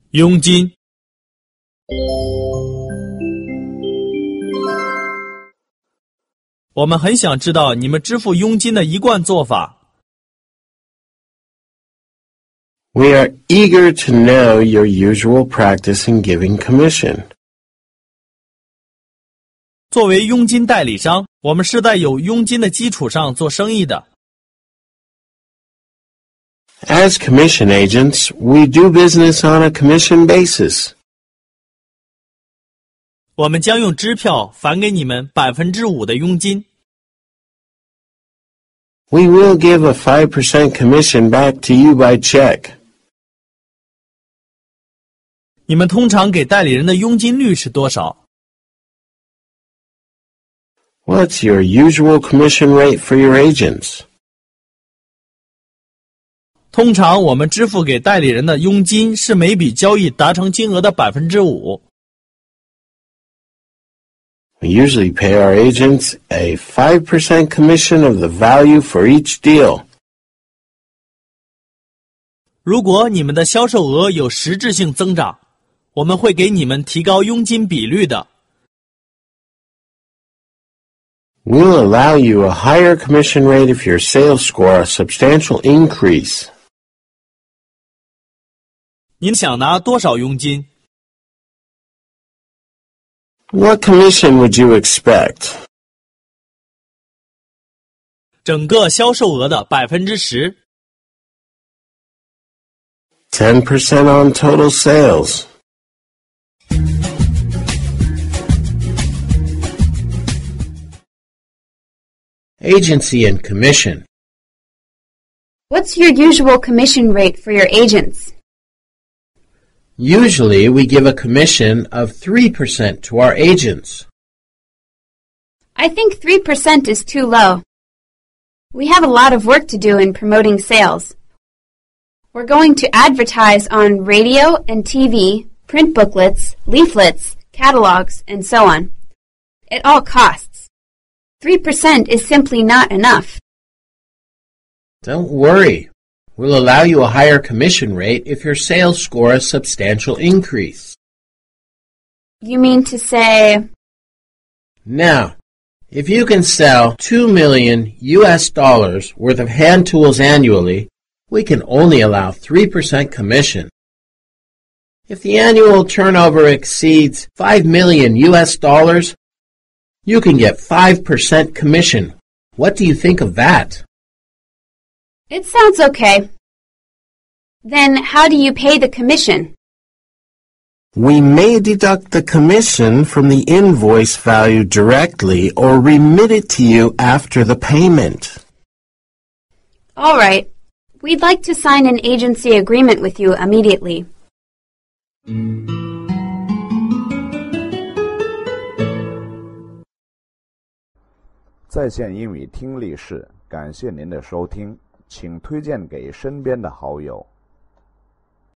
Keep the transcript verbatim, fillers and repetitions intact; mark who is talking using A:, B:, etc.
A: 佣金。我们很想知道你们支付佣金的一贯做法。
B: We are eager to know your usual practice in giving commission.
A: 作为佣金代理商，我们是在有佣金的基础上做生意的。
B: As commission agents, we do business on a commission basis.
A: 我们将用支票返给你们百分之五的佣金。
B: We will give a five percent commission back to you by check.
A: 你们通常给代理人的佣金率是多少？
B: What's your usual commission rate for your agents?
A: 通常我们支付给代理人的佣金是每笔交易达成金额的百分之五。
B: We usually pay our agents a five percent commission of the value for each deal.
A: 如果你们的销售额有实质性增长，我们会给你们提高佣金比率的。
B: We'll allow you a higher commission rate if your sales score a substantial increase.
A: 您想拿多少佣金？
B: What commission would you expect?
A: 整个销售额的百分之十。
B: ten percent on total sales. Agency and commission.
C: What's your usual commission rate for your agents?
B: Usually we give a commission of three percent to our agents.
C: I think three percent is too low. We have a lot of work to do in promoting sales. We're going to advertise on radio and T V, print booklets, leaflets, catalogs, and so on. It all costs. three percent is simply not enough.
B: Don't worry. We'll allow you a higher commission rate if your sales score a substantial increase.
C: You mean to say...
B: Now, if you can sell two million U S dollars worth of hand tools annually, we can only allow three percent commission. If the annual turnover exceeds five million U S dollars, you can get five percent commission. What do you think of that?
C: It sounds okay. Then how do you pay the commission?
B: We may deduct the commission from the invoice value directly or remit it to you after the payment.
C: All right. We'd like to sign an agency agreement with you immediately.
D: 在线英语听力室，感谢您的收听，请推荐给身边的好友。